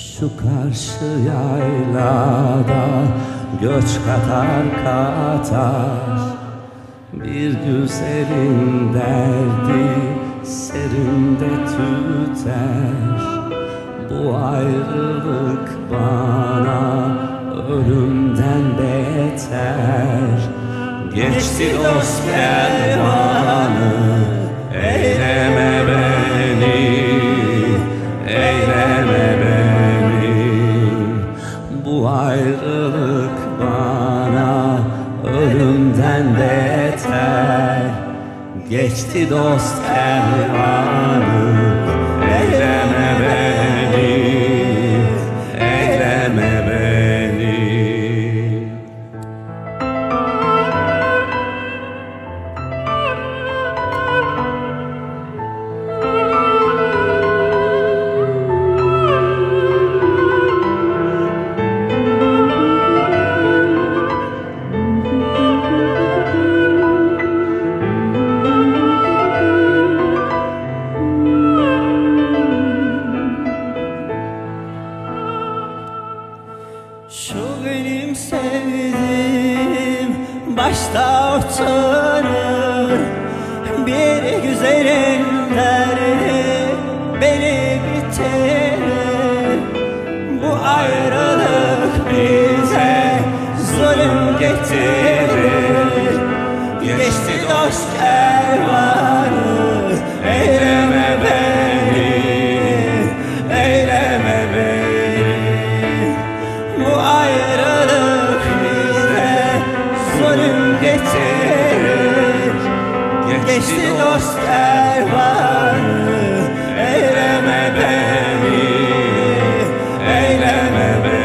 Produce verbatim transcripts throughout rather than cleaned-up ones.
Şu karşı yaylada göç katar katar, bir güzelin derdi serinde tüter. Bu ayrılık bana ölümden beter. Geçti dost kervanı, eyleme beni, eyleme beni. Bu ayrılık bana ölümden beter. Geçti dost kervanı, eyleme beni, eyleme beni. Şu benim sevdiğim başta oturur, bir güzelin derdi beni bitirir. Bu ayrılık bize zulüm getirir. Geçti dost kervanı, eyleme beni, eyleme beni. Bu ayrılık bize zulüm getirir. Geçti dost kervanı, eyleme beni, eyleme beni.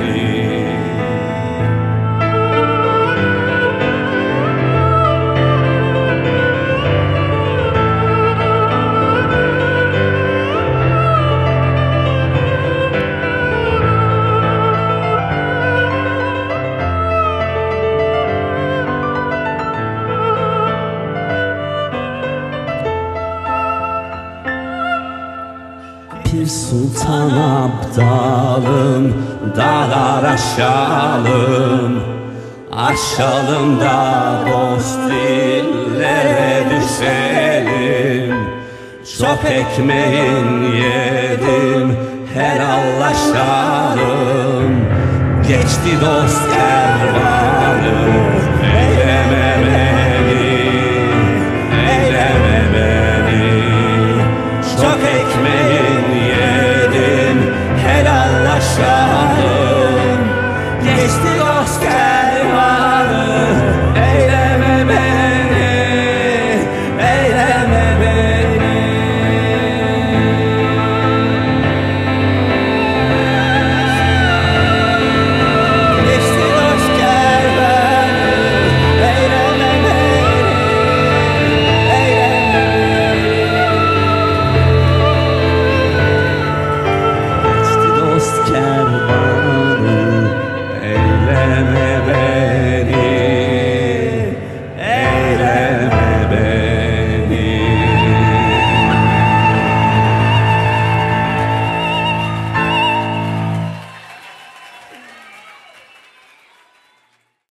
Pir Sultan Abdalım, dağlar aşalım, aşalım da dost dillere düşelim. Çok ekmeğin yedim, helallaşalım. Geçti dost kervan.